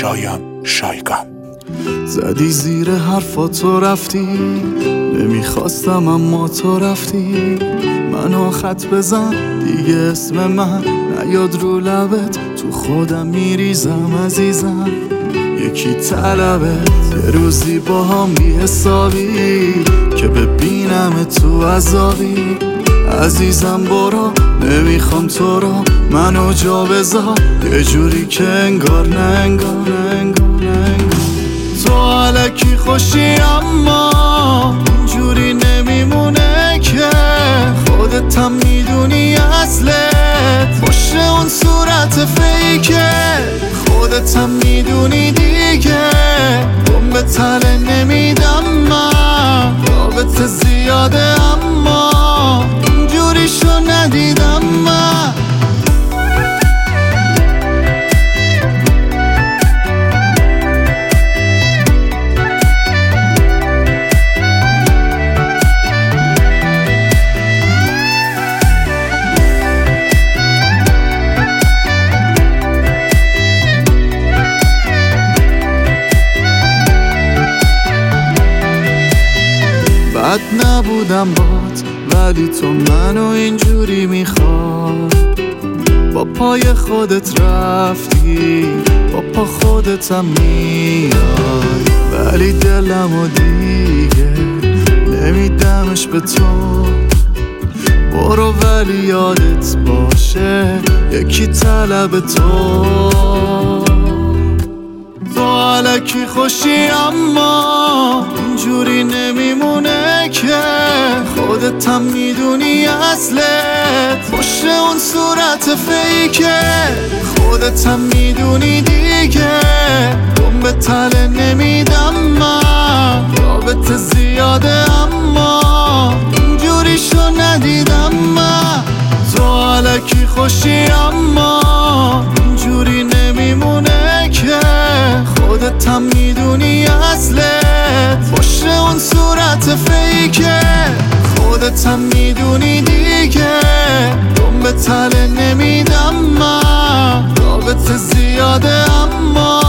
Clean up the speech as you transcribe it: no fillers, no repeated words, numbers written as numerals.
شایگان. زدی زیر حرفاتو رفتی، نمیخواستم اما تو رفتی. منو خط بزن دیگه، اسم من نیاد رو لبت، تو خودم میریزم عزیزم. یکی طلبت یه روزی با هم بی حسابی، که ببینم تو عذابی. عزیزم برو، نمیخوام تو رو، منو جا بذار یه جوری که انگار نه انگار. تو الکی خوشی اما اینجوری نمیمونه که، خودت هم میدونی اصلت پشت اون صورت فیکه. خودت هم میدونی دیگه بم به تله نمیدم من، رابطه زیاده اما اینجوریشو ندیدم من. بد نبودم بات، ولی تو منو اینجوری میخواد. با پای خودت رفتی، با پا خودتم میای، ولی دلمو دیگه نمیدمش به تو. برو ولی یادت باشه یکی طلب تو. تو الکی خوشی اما اینجوری نمیمونه که، خودت هم میدونی اصلت پشت اون صورت فیکه. خودت هم میدونی دیگه بم به تله نمیدم من، رابطه زیاده اما اینجوریشو ندیدم من. تو الکی خوشی اما اینجوری نمیمونه که، خودت هم میدونی اصلت پشت اون صورت فیکه. خودت هم میدونی دیگه بم به تله نمیدم من، رابطه زیاده اما